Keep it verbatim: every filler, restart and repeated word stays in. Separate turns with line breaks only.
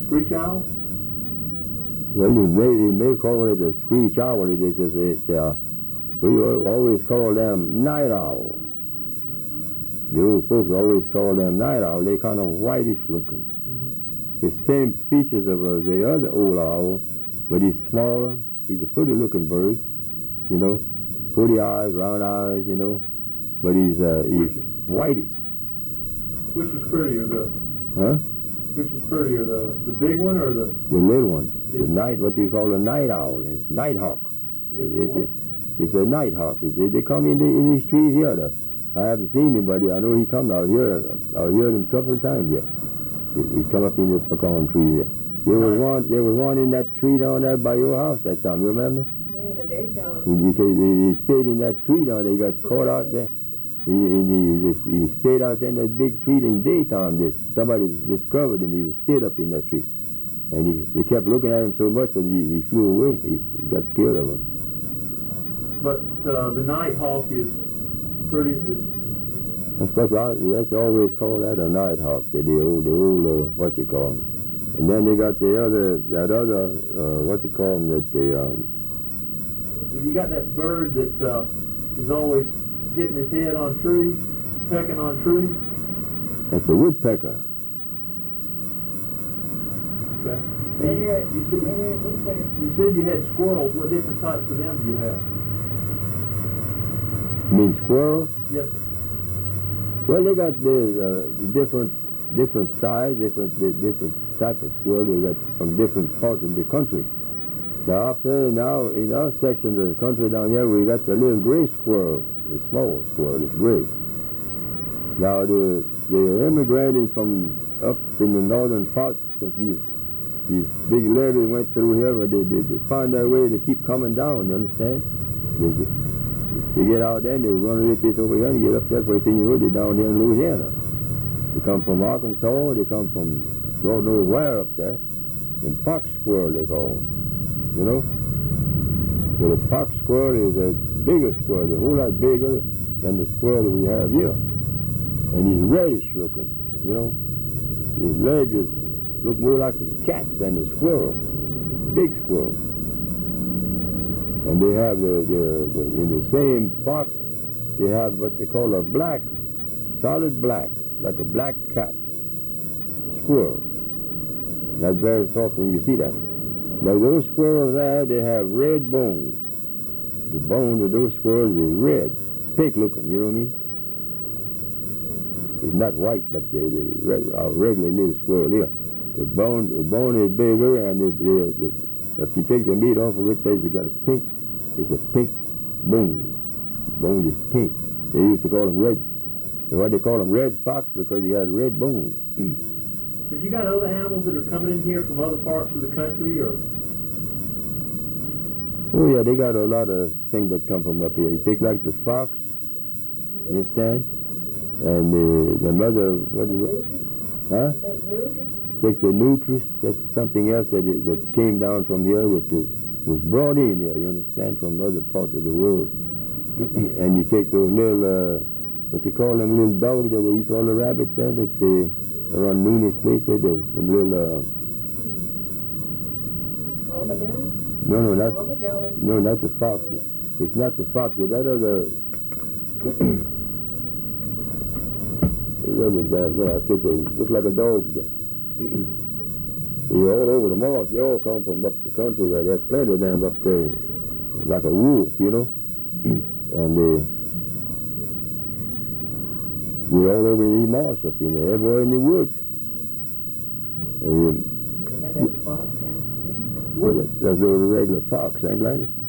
screech owl?
Well, you may, you may call it a screech owl. It is, it's, uh, we always call them night owl. The old folks always call them night owl. They're kind of whitish looking. Mm-hmm. The same species of uh, the other old owl, but he's smaller. He's a pretty looking bird, you know, pretty eyes, round eyes, you know, but he's uh, he's which is, whitish.
Which is prettier, the?
Huh?
Which is prettier, the the big one or the?
The little one, the night, what do you call a night owl? It's night hawk. It's, it's, a, it's a night hawk. They, they come in, the, in these trees here. The, I haven't seen him, but I know he come out here. I've heard him a couple of times here. He, he come up in the pecan tree here. There was one. There was one in that tree down there by your house that time. You remember?
Yeah, the daytime.
He, he, he stayed in that tree down there. He got caught out there. He, he, he, he stayed out there in that big tree in the daytime. There. Somebody discovered him. He was stayed up in that tree, and he, they kept looking at him so much that he, he flew away. He, he got scared of him.
But uh, the nighthawk is pretty. Is
That's what I, that's always called that a nighthawk. The old, the old uh, what you call them. And then they got the other, that other, uh, what you call them, that they, um...
You got that bird that uh, is always hitting his head on trees, pecking on trees.
That's the woodpecker.
Okay. And you, you, said, you said you had squirrels. What different types of them do you have?
You mean squirrel?
Yes, sir.
Well, they got the, uh, the different, different size, different, the, different type of squirrel they got from different parts of the country. Now up there now in our section of the country down here we got the little gray squirrel, the small squirrel, it's gray. Now the they're immigrating from up in the northern parts that these these big levees went through here, but they, they, they found their way to keep coming down, you understand? They, they get out there and they run a little piece over here and get up there for a thing you know, they're down here in Louisiana. They come from Arkansas, they come from God knows where up there, and fox squirrel they call them, you know. Well, the fox squirrel is a bigger squirrel, a whole lot bigger than the squirrel that we have here. And he's reddish looking, you know. His legs is, look more like a cat than the squirrel, big squirrel. And they have the, the, the in the same fox, they have what they call a black, solid black, like a black cat squirrel. That's very often you see that. Now those squirrels there, they have red bones. The bones of those squirrels is red, pink looking, you know what I mean? It's not white, but they, they reg, our regular little squirrel here. The bone, the bone is bigger, and if, the, the, if you take the meat off of it, they got a pink, it's a pink bone. The bone is pink. They used to call them red, why they call them red fox, because he has red bones.
Have you got other animals that are coming in here from other parts of the country, or?
Oh yeah, they got a lot of things that come from up here. You take like the fox, you understand? And the, the mother, what is it? Huh? Take the nutris, that's something else that that came down from here that was brought in here, you understand, from other parts of the world. And you take those little, uh, what you call them, little dogs that they eat all the rabbits there, that they, around Nunes place, they do, them little, uh...
Armadillo?
No, no, not,
Armadillo.
no, not the fox. It's not the fox, it's that other... I said they look like a dog. You're all over the marsh. They all come from up the country. There's plenty of them up there, like a wolf, you know. And uh, we're all over the marsh up in there, everywhere in the woods. Um, well, that's, that's the regular fox, ain't like it?